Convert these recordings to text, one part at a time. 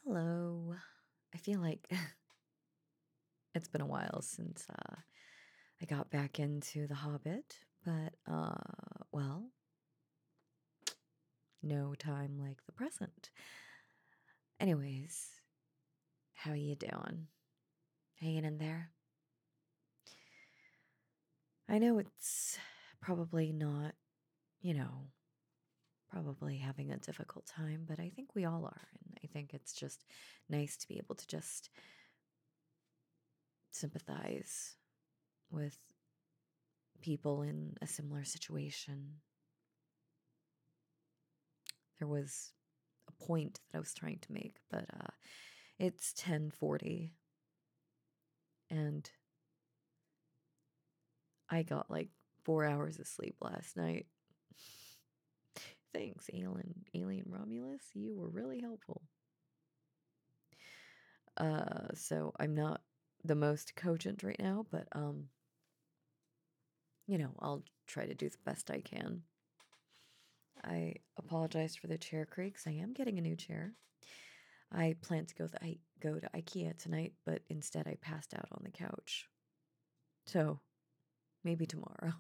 Hello. I feel like it's been a while since I got back into The Hobbit, but well, no time like the present. Anyways, how you doing? Hanging in there? I know it's probably not, you know, probably having a difficult time, but I think we all are, and I think it's just nice to be able to just sympathize with people in a similar situation. There was a point that I was trying to make, but it's 10:40 and I got like 4 hours of sleep last night. Thanks, Alien Romulus. You were really helpful. So I'm not the most cogent right now, but I'll try to do the best I can. I apologize for the chair creaks. I am getting a new chair. I plan to go to IKEA tonight, but instead I passed out on the couch. So maybe tomorrow.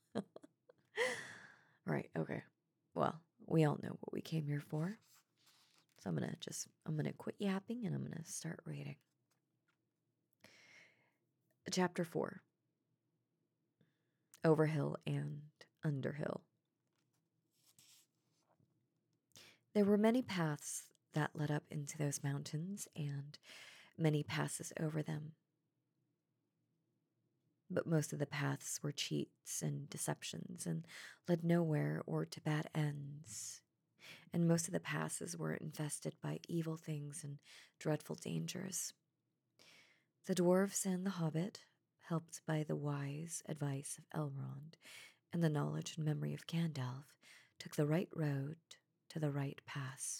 Right, okay. Well, we all know what we came here for. So I'm gonna quit yapping and I'm gonna start reading. Chapter 4. Overhill and Underhill. There were many paths that led up into those mountains and many passes over them. But most of the paths were cheats and deceptions and led nowhere or to bad ends. And most of the passes were infested by evil things and dreadful dangers. The dwarves and the hobbit, helped by the wise advice of Elrond and the knowledge and memory of Gandalf, took the right road to the right pass.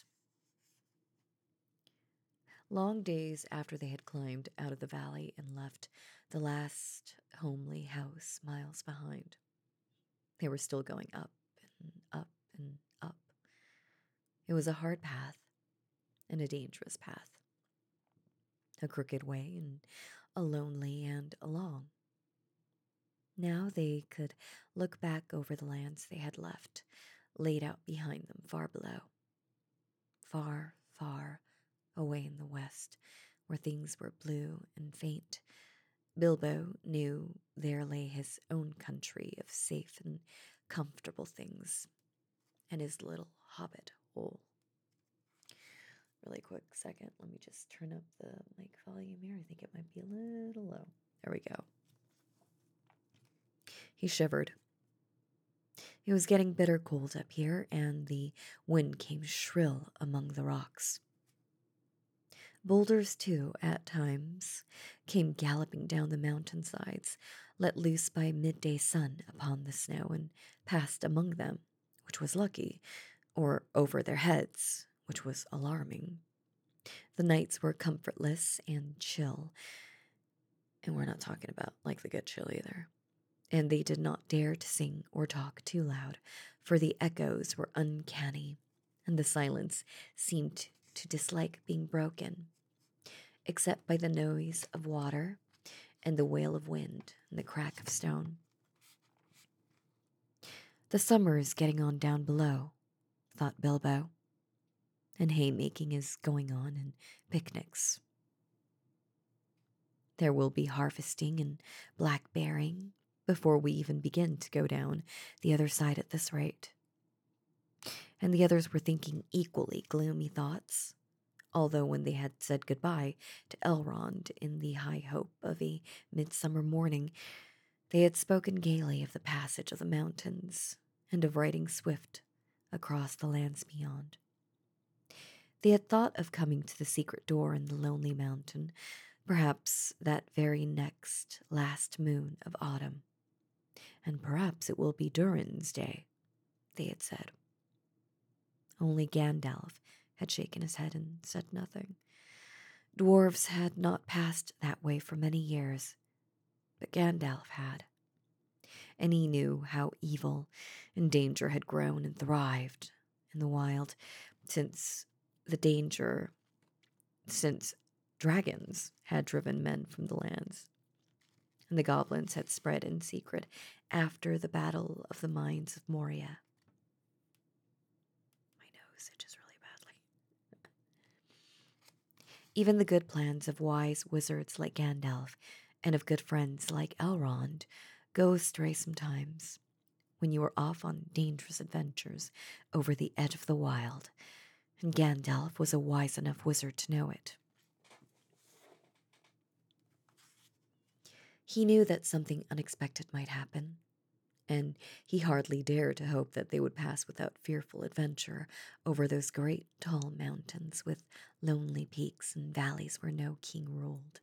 Long days after they had climbed out of the valley and left the last homely house miles behind, they were still going up and up and up. It was a hard path and a dangerous path, a crooked way and a lonely and a long. Now they could look back over the lands they had left, laid out behind them far below. Far, far away in the west, where things were blue and faint, Bilbo knew there lay his own country of safe and comfortable things, and his little hobbit hole. Really quick second, let me just turn up the mic volume here. I think it might be a little low. There we go. He shivered. It was getting bitter cold up here, and the wind came shrill among the rocks. Boulders, too, at times, came galloping down the mountainsides, let loose by midday sun upon the snow, and passed among them, which was lucky, or over their heads, which was alarming. The nights were comfortless and chill, and we're not talking about like the good chill either. And they did not dare to sing or talk too loud, for the echoes were uncanny, and the silence seemed to dislike being broken, except by the noise of water and the wail of wind and the crack of stone. The summer is getting on down below, thought Bilbo, and haymaking is going on and picnics. There will be harvesting and blackberrying before we even begin to go down the other side at this rate. And the others were thinking equally gloomy thoughts, although when they had said goodbye to Elrond in the high hope of a midsummer morning, they had spoken gaily of the passage of the mountains and of riding swift across the lands beyond. They had thought of coming to the secret door in the lonely mountain, perhaps that very next last moon of autumn. And perhaps it will be Durin's day, they had said. Only Gandalf had shaken his head and said nothing. Dwarves had not passed that way for many years, but Gandalf had. And he knew how evil and danger had grown and thrived in the wild since the danger since dragons had driven men from the lands, and the goblins had spread in secret after the Battle of the Mines of Moria. My nose itches really badly. Even the good plans of wise wizards like Gandalf and of good friends like Elrond go astray sometimes when you are off on dangerous adventures over the edge of the wild, and Gandalf was a wise enough wizard to know it. He knew that something unexpected might happen, and he hardly dared to hope that they would pass without fearful adventure over those great tall mountains with lonely peaks and valleys where no king ruled.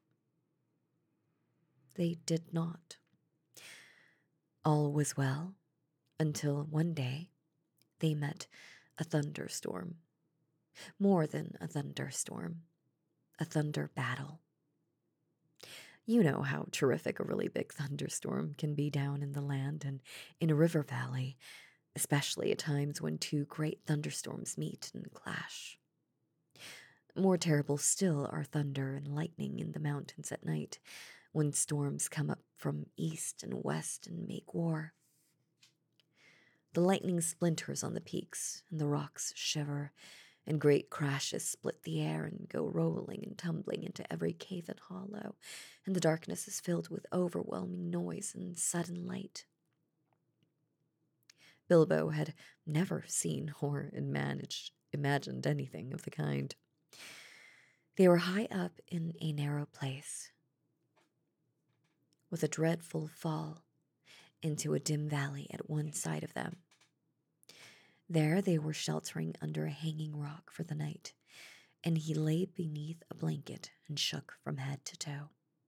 They did not. All was well until one day they met a thunderstorm. More than a thunderstorm, a thunder battle. You know how terrific a really big thunderstorm can be down in the land and in a river valley, especially at times when two great thunderstorms meet and clash. More terrible still are thunder and lightning in the mountains at night, when storms come up from east and west and make war. The lightning splinters on the peaks, and the rocks shiver, and great crashes split the air and go rolling and tumbling into every cave and hollow, and the darkness is filled with overwhelming noise and sudden light. Bilbo had never seen or imagined anything of the kind. They were high up in a narrow place, with a dreadful fall into a dim valley at one side of them. There they were sheltering under a hanging rock for the night, and he lay beneath a blanket and shook from head to toe.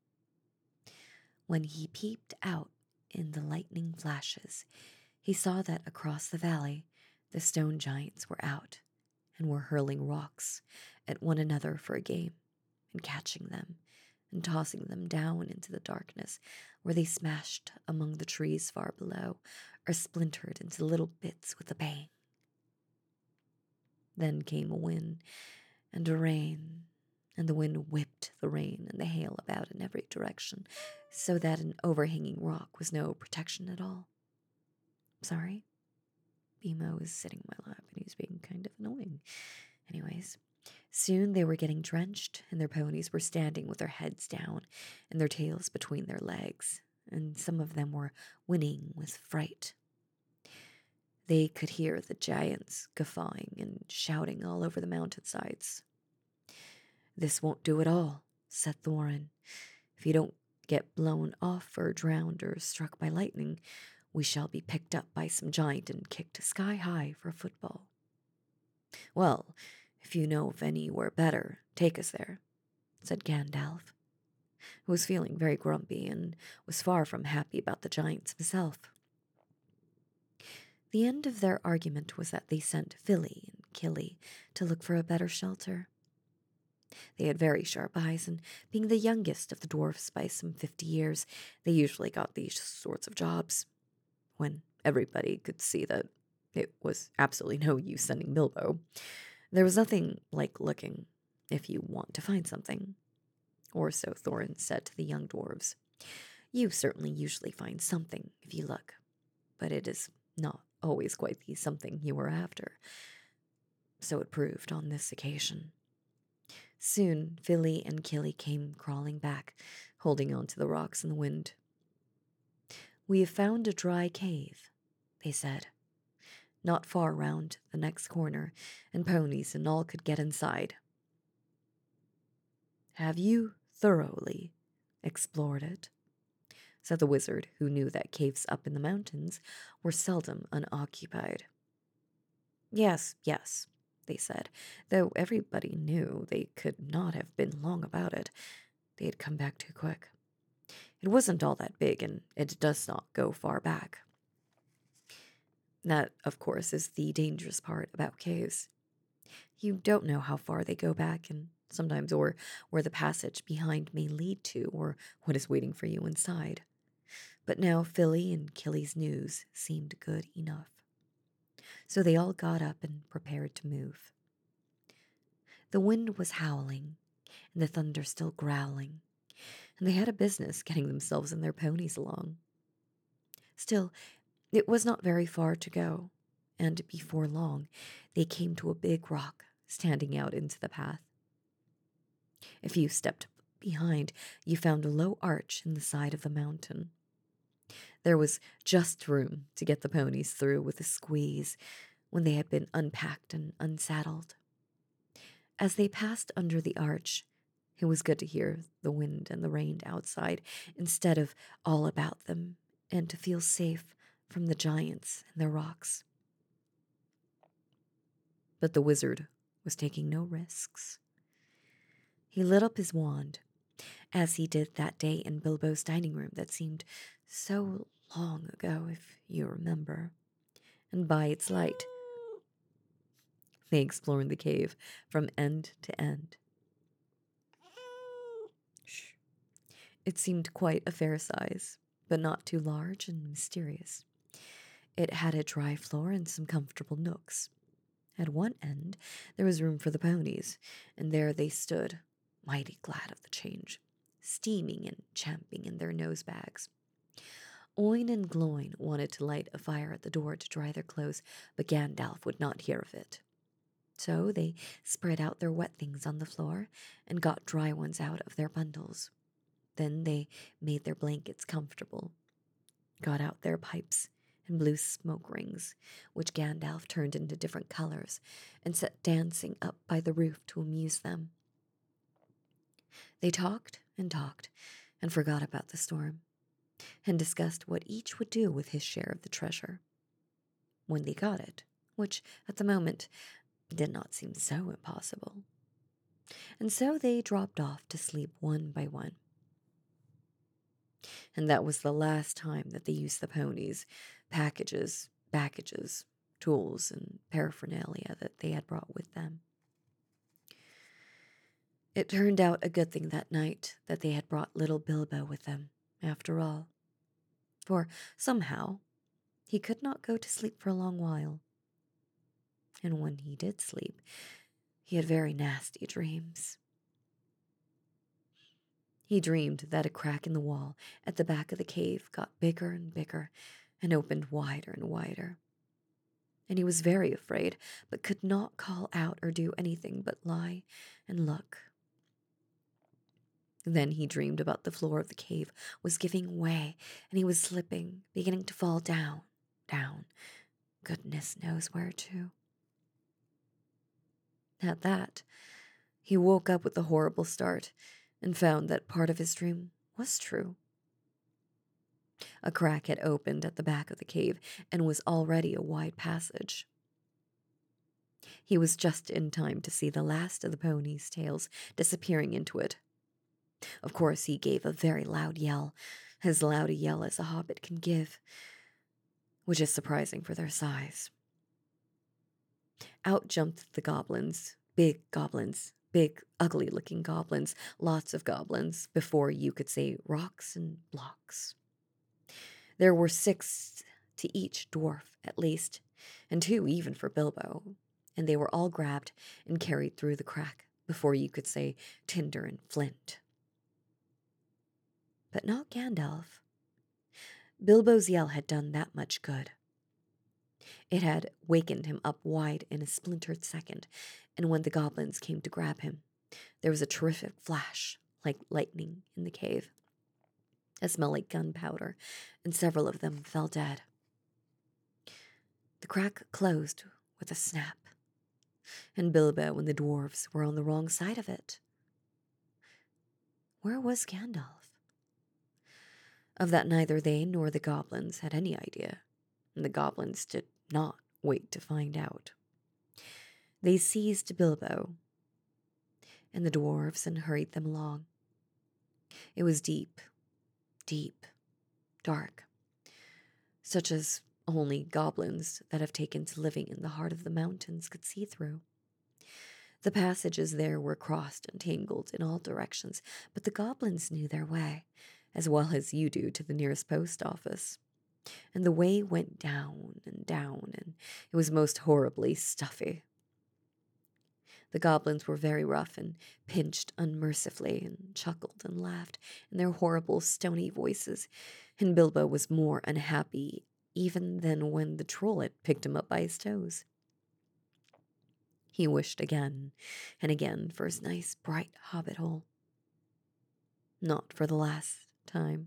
When he peeped out in the lightning flashes, he saw that across the valley the stone giants were out and were hurling rocks at one another for a game, and catching them and tossing them down into the darkness, where they smashed among the trees far below or splintered into little bits with a bang. Then came a wind and a rain, and the wind whipped the rain and the hail about in every direction, so that an overhanging rock was no protection at all. Sorry? Bimo is sitting in my lap and he's being kind of annoying. Anyways, soon they were getting drenched, and their ponies were standing with their heads down and their tails between their legs, and some of them were whinnying with fright. They could hear the giants guffawing and shouting all over the mountainsides. "This won't do at all," said Thorin. "If you don't get blown off or drowned or struck by lightning, we shall be picked up by some giant and kicked sky high for a football." "Well, if you know of anywhere better, take us there," said Gandalf, who was feeling very grumpy and was far from happy about the giants himself. The end of their argument was that they sent Fili and Kili to look for a better shelter. They had very sharp eyes, and being the youngest of the dwarfs by some 50 years, they usually got these sorts of jobs, when everybody could see that it was absolutely no use sending Bilbo. There was nothing like looking if you want to find something. Or so Thorin said to the young dwarves. You certainly usually find something if you look, but it is not always quite the something you were after. So it proved on this occasion. Soon Fili and Kili came crawling back, holding on to the rocks in the wind. "We have found a dry cave," they said, "not far round the next corner, and ponies and all could get inside." "Have you thoroughly explored it?" said the wizard, who knew that caves up in the mountains were seldom unoccupied. Yes, they said, though everybody knew they could not have been long about it. They had come back too quick. It wasn't all that big, and it does not go far back. That, of course, is the dangerous part about caves. You don't know how far they go back, and sometimes or where the passage behind may lead to, or what is waiting for you inside. But now Fili and Kili's news seemed good enough. So they all got up and prepared to move. The wind was howling, and the thunder still growling, and they had a business getting themselves and their ponies along. Still, it was not very far to go, and before long, they came to a big rock standing out into the path. If you stepped behind, you found a low arch in the side of the mountain. There was just room to get the ponies through with a squeeze when they had been unpacked and unsaddled. As they passed under the arch, it was good to hear the wind and the rain outside instead of all about them, and to feel safe from the giants and their rocks. But the wizard was taking no risks. He lit up his wand, as he did that day in Bilbo's dining room that seemed so long ago, if you remember, and by its light, they explored the cave from end to end. Shh. It seemed quite a fair size, but not too large and mysterious. It had a dry floor and some comfortable nooks. At one end, there was room for the ponies, and there they stood, mighty glad of the change, steaming and champing in their nose bags. Oin and Gloin wanted to light a fire at the door to dry their clothes, but Gandalf would not hear of it. So they spread out their wet things on the floor and got dry ones out of their bundles. Then they made their blankets comfortable, got out their pipes and blew smoke rings, which Gandalf turned into different colors, and set dancing up by the roof to amuse them. They talked and forgot about the storm, and discussed what each would do with his share of the treasure when they got it, which at the moment did not seem so impossible. And so they dropped off to sleep one by one. And that was the last time that they used the ponies, packages, baggages, tools, and paraphernalia that they had brought with them. It turned out a good thing that night that they had brought little Bilbo with them, after all. For somehow, he could not go to sleep for a long while. And when he did sleep, he had very nasty dreams. He dreamed that a crack in the wall at the back of the cave got bigger and bigger and opened wider and wider. And he was very afraid, but could not call out or do anything but lie and look. Then he dreamed about the floor of the cave was giving way, and he was slipping, beginning to fall down, goodness knows where to. At that, he woke up with a horrible start and found that part of his dream was true. A crack had opened at the back of the cave and was already a wide passage. He was just in time to see the last of the ponies' tails disappearing into it. Of course, he gave a very loud yell, as loud a yell as a hobbit can give, which is surprising for their size. Out jumped the goblins, big, ugly-looking goblins, lots of goblins, before you could say rocks and blocks. There were 6 to each dwarf, at least, and 2 even for Bilbo, and they were all grabbed and carried through the crack before you could say tinder and flint. But not Gandalf. Bilbo's yell had done that much good. It had wakened him up wide in a splintered second, and when the goblins came to grab him, there was a terrific flash, like lightning, in the cave. A smell like gunpowder, and several of them fell dead. The crack closed with a snap, and Bilbo and the dwarves were on the wrong side of it. Where was Gandalf? Of that neither they nor the goblins had any idea, and the goblins did not wait to find out. They seized Bilbo and the dwarves and hurried them along. It was deep, dark, such as only goblins that have taken to living in the heart of the mountains could see through. The passages there were crossed and tangled in all directions, but the goblins knew their way, as well as you do to the nearest post office. And the way went down, and it was most horribly stuffy. The goblins were very rough and pinched unmercifully and chuckled and laughed in their horrible stony voices, and Bilbo was more unhappy even than when the troll had picked him up by his toes. He wished again and again for his nice bright hobbit hole. Not for the last time.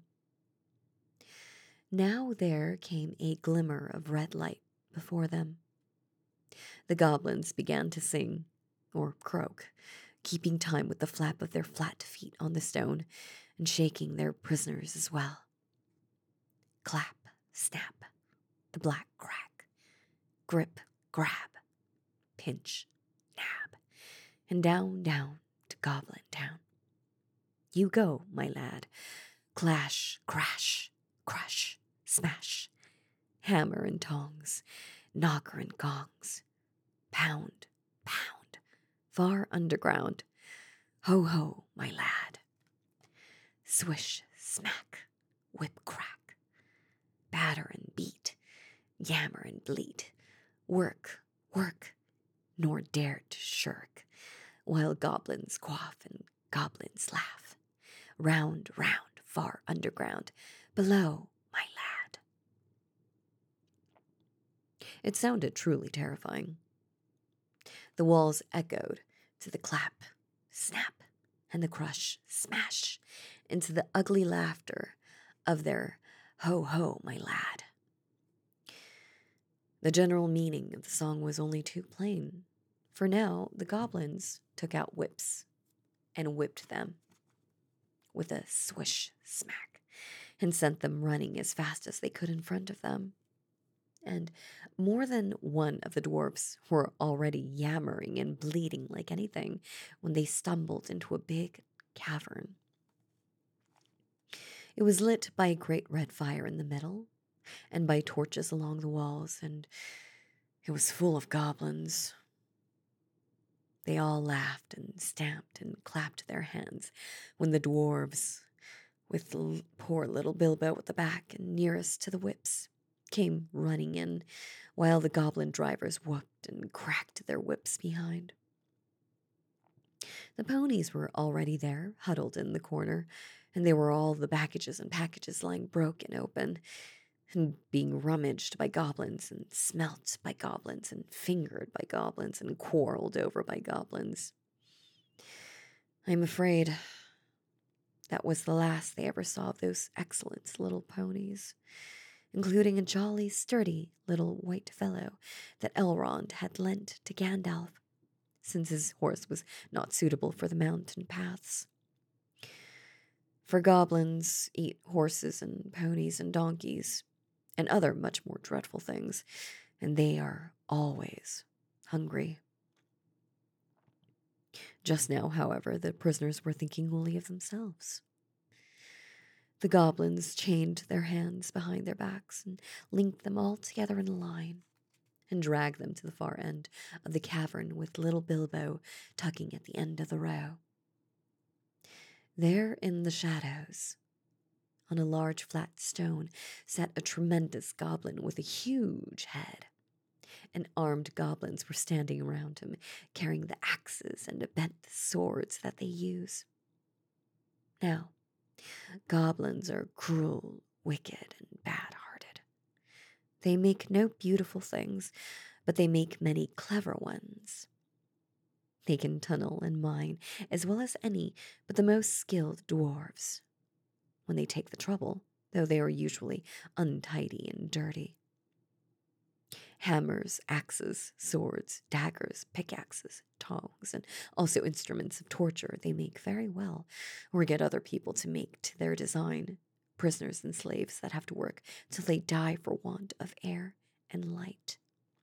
Now there came a glimmer of red light before them. The goblins began to sing, or croak, keeping time with the flap of their flat feet on the stone, and shaking their prisoners as well. Clap, snap, the black crack, grip, grab, pinch, nab, and down, down to Goblin Town. You go, my lad. Clash, crash, crush, smash, hammer and tongs, knocker and gongs, pound, pound, far underground. Ho, ho, my lad. Swish, smack, whip, crack, batter and beat, yammer and bleat, work, work, nor dare to shirk, while goblins quaff and goblins laugh. Round, round, far underground, below, my lad. It sounded truly terrifying. The walls echoed to the clap, snap, and the crush, smash, into the ugly laughter of their ho ho, my lad. The general meaning of the song was only too plain, for now the goblins took out whips and whipped them with a swish smack and sent them running as fast as they could in front of them. And more than one of the dwarfs were already yammering and bleeding like anything when they stumbled into a big cavern. It was lit by a great red fire in the middle and by torches along the walls, and it was full of goblins. They all laughed and stamped and clapped their hands when the dwarves, with poor little Bilbo at the back and nearest to the whips, came running in, while the goblin drivers whooped and cracked their whips behind. The ponies were already there, huddled in the corner, and they were all the baggages and packages lying broken open and being rummaged by goblins and smelt by goblins and fingered by goblins and quarreled over by goblins. I'm afraid that was the last they ever saw of those excellent little ponies, including a jolly, sturdy little white fellow that Elrond had lent to Gandalf, since his horse was not suitable for the mountain paths. For goblins eat horses and ponies and donkeys, and other much more dreadful things, and they are always hungry. Just now, however, the prisoners were thinking only of themselves. The goblins chained their hands behind their backs and linked them all together in a line and dragged them to the far end of the cavern with little Bilbo tugging at the end of the row. There in the shadows, on a large flat stone, sat a tremendous goblin with a huge head, and armed goblins were standing around him, carrying the axes and bent swords that they use. Now, goblins are cruel, wicked, and bad-hearted. They make no beautiful things, but they make many clever ones. They can tunnel and mine as well as any but the most skilled dwarves, when they take the trouble, though they are usually untidy and dirty. Hammers, axes, swords, daggers, pickaxes, tongs, and also instruments of torture they make very well, or get other people to make to their design, prisoners and slaves that have to work till they die for want of air and light.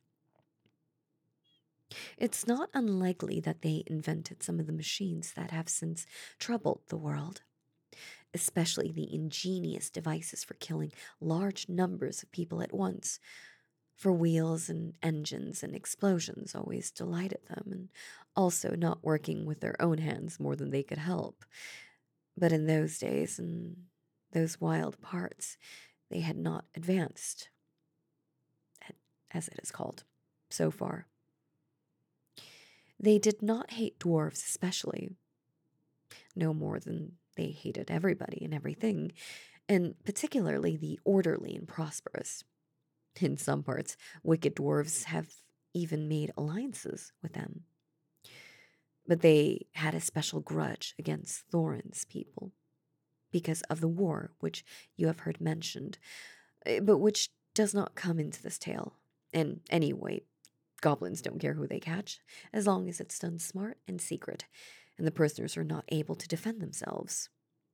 It's not unlikely that they invented some of the machines that have since troubled the world, especially the ingenious devices for killing large numbers of people at once, for wheels and engines and explosions always delighted them, and also not working with their own hands more than they could help. But in those days, in those wild parts, they had not advanced, as it is called, so far. They did not hate dwarves especially, no more than they hated everybody and everything, and particularly the orderly and prosperous. In some parts, wicked dwarves have even made alliances with them. But they had a special grudge against Thorin's people because of the war which you have heard mentioned, but which does not come into this tale. And anyway, goblins don't care who they catch, as long as it's done smart and secret, and the prisoners are not able to defend themselves.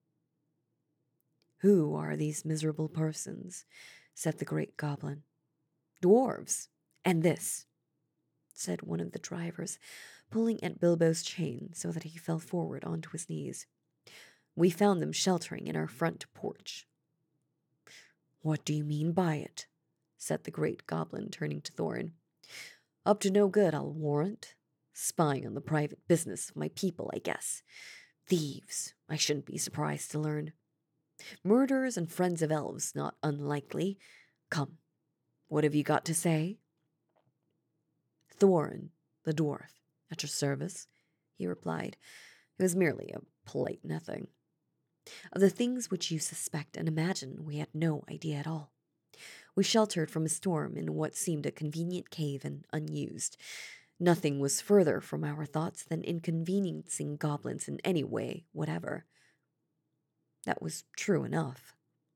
"Who are these miserable persons?" said the great goblin. "Dwarves, and this," said one of the drivers, pulling at Bilbo's chain so that he fell forward onto his knees. "We found them sheltering in our front porch." "What do you mean by it?" said the great goblin, turning to Thorin. "Up to no good, I'll warrant. Spying on the private business of my people, I guess. Thieves, I shouldn't be surprised to learn. Murderers and friends of elves, not unlikely. Come, what have you got to say?" "Thorin, the dwarf, at your service," he replied. It was merely a polite nothing. "Of the things which you suspect and imagine, we had no idea at all. We sheltered from a storm in what seemed a convenient cave and unused. Nothing was further from our thoughts than inconveniencing goblins in any way whatever." That was true enough.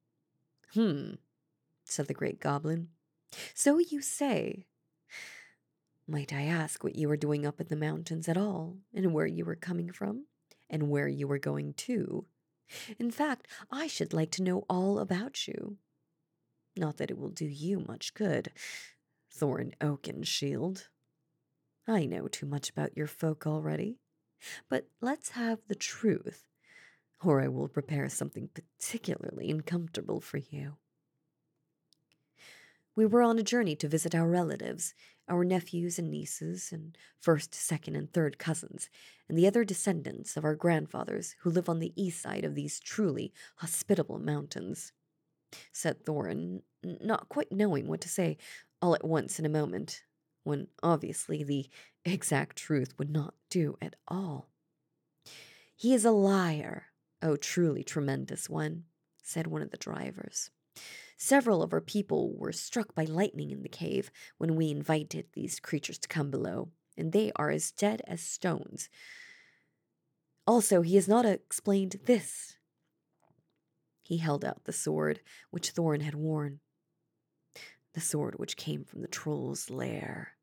Said the great goblin. "So you say. Might I ask what you were doing up in the mountains at all, and where you were coming from, and where you were going to? In fact, I should like to know all about you. Not that it will do you much good, Thorin Oakenshield. I know too much about your folk already. But let's have the truth, or I will prepare something particularly uncomfortable for you." "We were on a journey to visit our relatives, our nephews and nieces, and first, second, and third cousins, and the other descendants of our grandfathers who live on the east side of these truly hospitable mountains," said Thorin, not quite knowing what to say all at once in a moment, when obviously the exact truth would not do at all. "He is a liar, oh truly tremendous one," said one of the drivers. "Several of our people were struck by lightning in the cave when we invited these creatures to come below, and they are as dead as stones. Also, he has not explained this." He held out the sword which Thorin had worn, the sword which came from the troll's lair.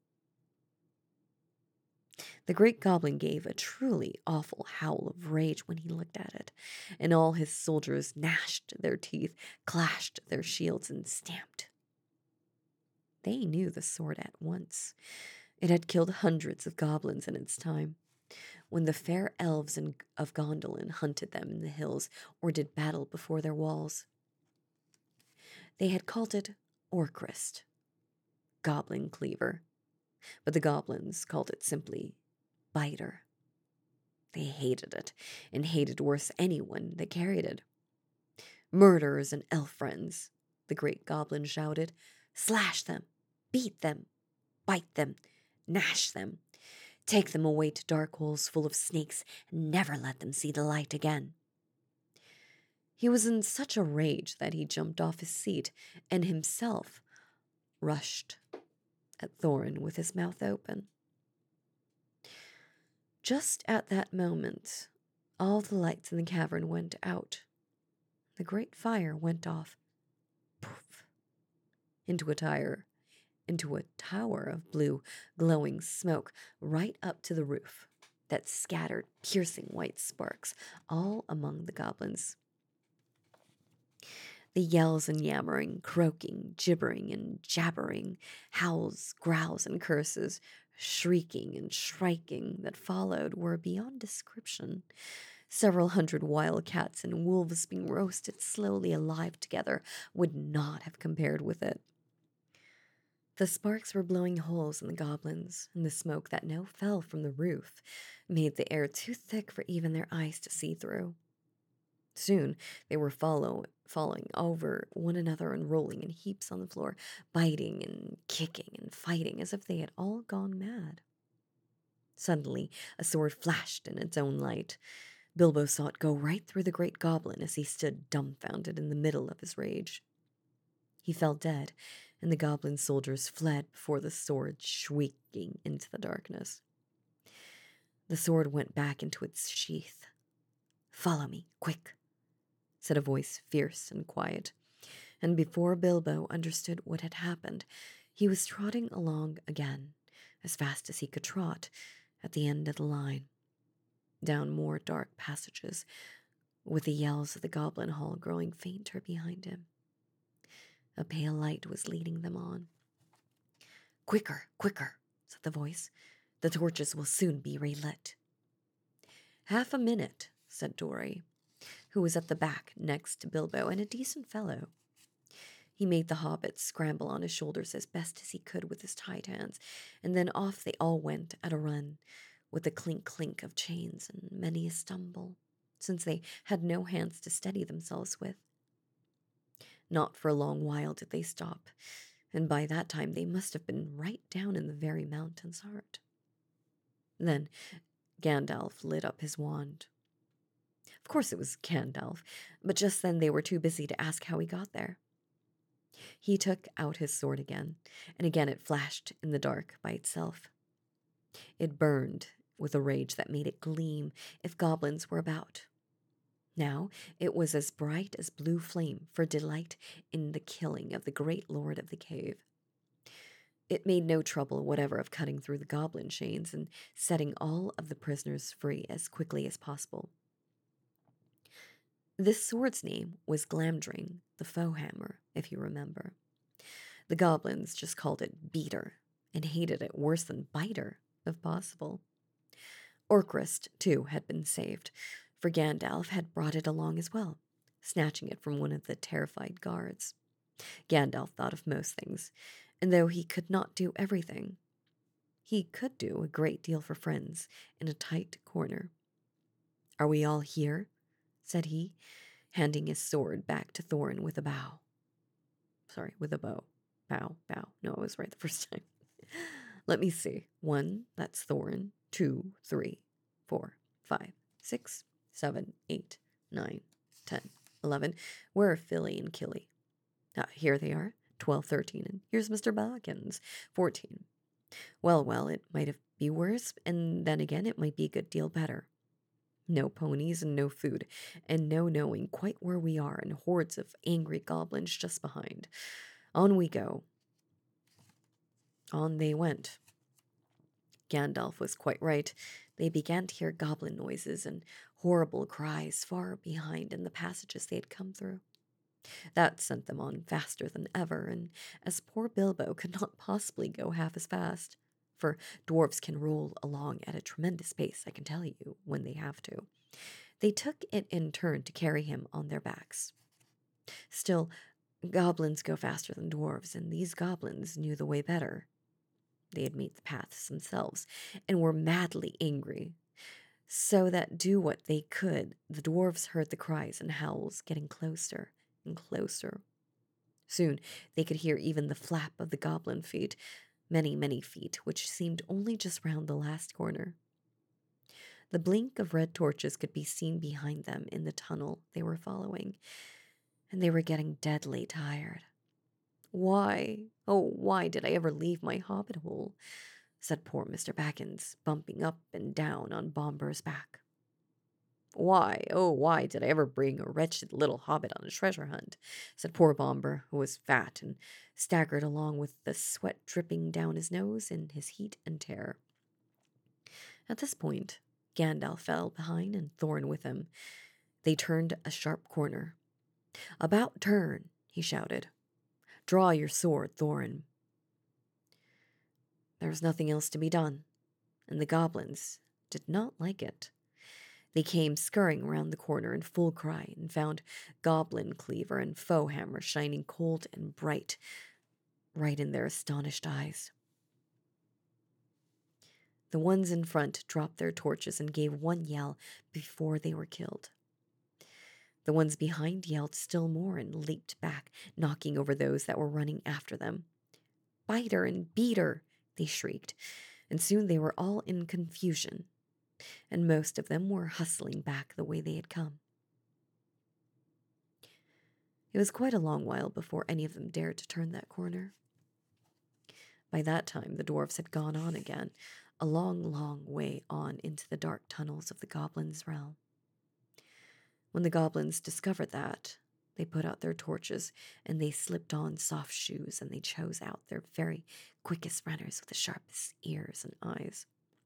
The great goblin gave a truly awful howl of rage when he looked at it, and all his soldiers gnashed their teeth, clashed their shields, and stamped. They knew the sword at once. It had killed hundreds of goblins in its time, when the fair elves of Gondolin hunted them in the hills or did battle before their walls. They had called it Orcrist, goblin cleaver, but the goblins called it simply biter. They hated it, and hated worse anyone that carried it. "Murderers and elf friends," the great goblin shouted. "Slash them, beat them, bite them, gnash them. Take them away to dark holes full of snakes, and never let them see the light again." He was in such a rage that he jumped off his seat and himself rushed at Thorin with his mouth open. Just at that moment, all the lights in the cavern went out. The great fire went off, poof, into a tower of blue, glowing smoke right up to the roof that scattered piercing white sparks all among the goblins. The yells and yammering, croaking, gibbering and jabbering, howls, growls, and curses, shrieking and shrieking that followed were beyond description. Several hundred wild cats and wolves being roasted slowly alive together would not have compared with it. The sparks were blowing holes in the goblins, and the smoke that now fell from the roof made the air too thick for even their eyes to see through. Soon they were falling over one another and rolling in heaps on the floor, biting and kicking and fighting as if they had all gone mad. Suddenly, a sword flashed in its own light. Bilbo saw it go right through the great goblin as he stood dumbfounded in the middle of his rage. He fell dead, and the goblin soldiers fled before the sword shrieking into the darkness. The sword went back into its sheath. "Follow me, quick," said a voice fierce and quiet, and before Bilbo understood what had happened, he was trotting along again, as fast as he could trot, at the end of the line, down more dark passages, with the yells of the goblin hall growing fainter behind him. A pale light was leading them on. "Quicker, quicker," said the voice. "The torches will soon be relit." "Half a minute," said Dory, who was at the back next to Bilbo, and a decent fellow. He made the hobbits scramble on his shoulders as best as he could with his tied hands, and then off they all went at a run, with the clink-clink of chains and many a stumble, since they had no hands to steady themselves with. Not for a long while did they stop, and by that time they must have been right down in the very mountain's heart. Then Gandalf lit up his wand. Of course it was Gandalf, but just then they were too busy to ask how he got there. He took out his sword again, and again it flashed in the dark by itself. It burned with a rage that made it gleam if goblins were about. Now it was as bright as blue flame for delight in the killing of the great lord of the cave. It made no trouble whatever of cutting through the goblin chains and setting all of the prisoners free as quickly as possible. This sword's name was Glamdring, the Foehammer, if you remember. The goblins just called it Beater, and hated it worse than Biter, if possible. Orcrist, too, had been saved, for Gandalf had brought it along as well, snatching it from one of the terrified guards. Gandalf thought of most things, and though he could not do everything, he could do a great deal for friends in a tight corner. "Are we all here?" said he, handing his sword back to Thorin with a bow. Sorry, with a bow. Bow. No, I was right the first time. Let me see. 1, that's Thorin. 2, 3, 4, 5, 6, 7, 8, 9, 10, 11. Where are Philly and Killy? Here they are. 12, 13, and here's Mr. Boggins. 14. Well, it might be worse, and then again it might be a good deal better. No ponies and no food, and no knowing quite where we are, and hordes of angry goblins just behind. On we go. On they went. Gandalf was quite right. They began to hear goblin noises and horrible cries far behind in the passages they had come through. That sent them on faster than ever, and as poor Bilbo could not possibly go half as fast, for dwarves can roll along at a tremendous pace, I can tell you, when they have to. They took it in turn to carry him on their backs. Still, goblins go faster than dwarves, and these goblins knew the way better. They had made the paths themselves, and were madly angry, so that do what they could, the dwarves heard the cries and howls getting closer and closer. Soon they could hear even the flap of the goblin feet, many, many feet, which seemed only just round the last corner. The blink of red torches could be seen behind them in the tunnel they were following, and they were getting deadly tired. "Why, oh, why did I ever leave my hobbit hole?" said poor Mr. Baggins, bumping up and down on Bombur's back. "Why, oh, why did I ever bring a wretched little hobbit on a treasure hunt?" said poor Bombur, who was fat and staggered along with the sweat dripping down his nose in his heat and terror. At this point, Gandalf fell behind and Thorin with him. They turned a sharp corner. "About turn," he shouted. "Draw your sword, Thorin." There was nothing else to be done, and the goblins did not like it. They came scurrying round the corner in full cry and found Goblin Cleaver and Foehammer shining cold and bright right in their astonished eyes. The ones in front dropped their torches and gave one yell before they were killed. The ones behind yelled still more and leaped back, knocking over those that were running after them. "Biter and Beater!" they shrieked, and soon they were all in confusion, and most of them were hustling back the way they had come. It was quite a long while before any of them dared to turn that corner. By that time, the dwarfs had gone on again, a long, long way on into the dark tunnels of the goblins' realm. When the goblins discovered that, they put out their torches and they slipped on soft shoes and they chose out their very quickest runners with the sharpest ears and eyes.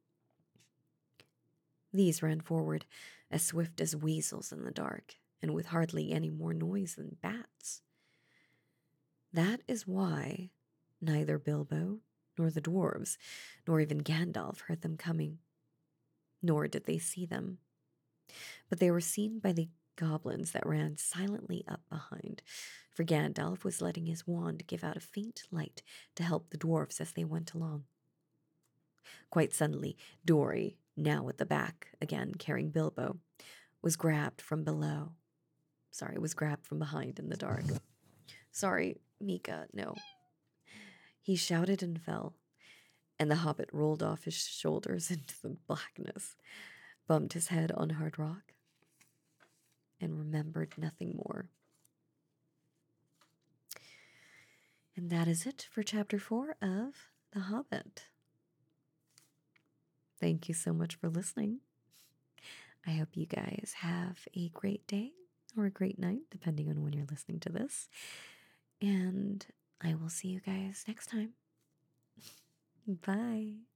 These ran forward as swift as weasels in the dark and with hardly any more noise than bats. That is why neither Bilbo nor the dwarves nor even Gandalf heard them coming, nor did they see them. But they were seen by the goblins that ran silently up behind, for Gandalf was letting his wand give out a faint light to help the dwarfs as they went along. Quite suddenly, Dory, now at the back, again carrying Bilbo, was grabbed from behind in the dark. Sorry, Mika, no. He shouted and fell, and the hobbit rolled off his shoulders into the blackness, bumped his head on hard rock, and remembered nothing more. And that is it for Chapter 4 of The Hobbit. Thank you so much for listening. I hope you guys have a great day or a great night, depending on when you're listening to this. And I will see you guys next time. Bye.